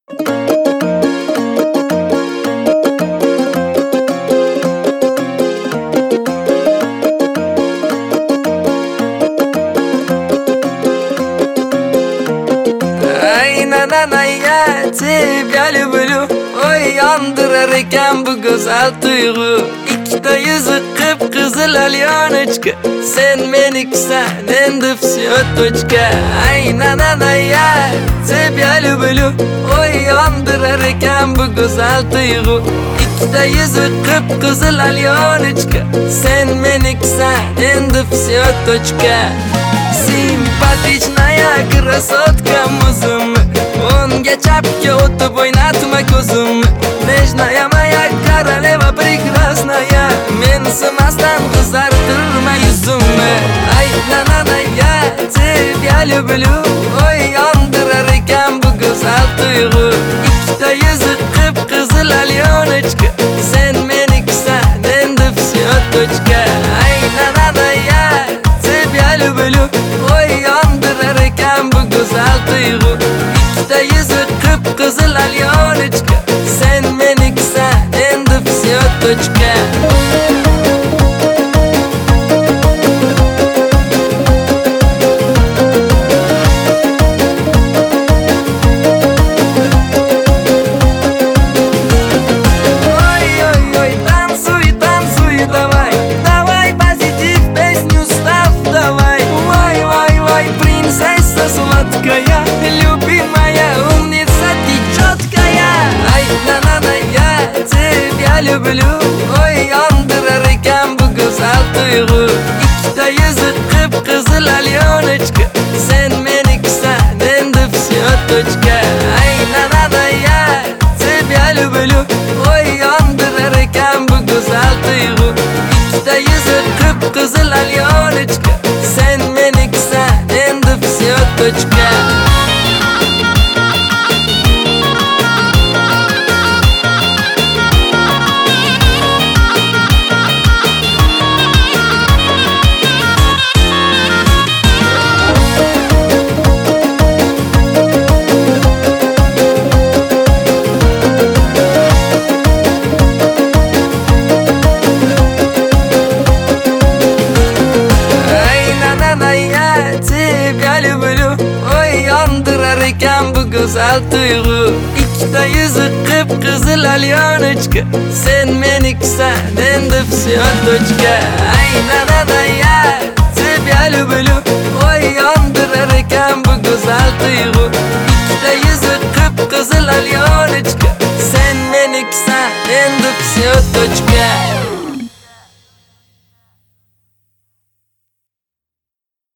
Hayatı gel bülü oy yandırar eken bu güzel duygu. İkide yüzü kıpkızıl alyanıçka, sen meniksen endi fsiyotoçka. Aynen hayatı gel bülü oy yandırar eken bu güzel duygu. İkide yüzü kıpkızıl alyanıçka, sen meniksen endi fsiyotoçka. Симпатичная красотка музым, Онге чапки о'ynatma ko'zim. Нежная моя королева прекрасная, mensimasdan qizartirma yuzimni. Ay nanana ya тебя люблю, oy yondirar ekan bu go'zal tuyg'u. Ikkita yuzi qip-qizil alyonочка, sen menikisan endi всё точка. Ay nanana ya тебя люблю, oy yondirar ekan bu go'zal tuyg'u. Ikkita yuzi qip-qizil alyonочка, sen menikisan endi всё точка. Сладкая, любимая, умница ты четкая. Ай, на-на-на, я тебя люблю. Ой, yondirar ekan bu go'zal tuyg'u. Ikkita yuzi qip-qizil alyonочка, sen menikisan endi всё точка. Ay, na-na-na, я тебя люблю. Oy yondirar ekan bu go'zal tuyg'u. Ikkita yuzi qip-qizil alyonочка, sen menikisan endi всё точка. Тебя люблю, oy yondirar ekan bu go'zal tuyg'u. Ikkita yuzi qip-qizil alyonочка, sen menikisan endi всё точка. Ay na-na-na ya тебя люблю, oy yondirar ekan bu go'zal tuyg'u. Ikkita yuzi qip-qizil alyonочка,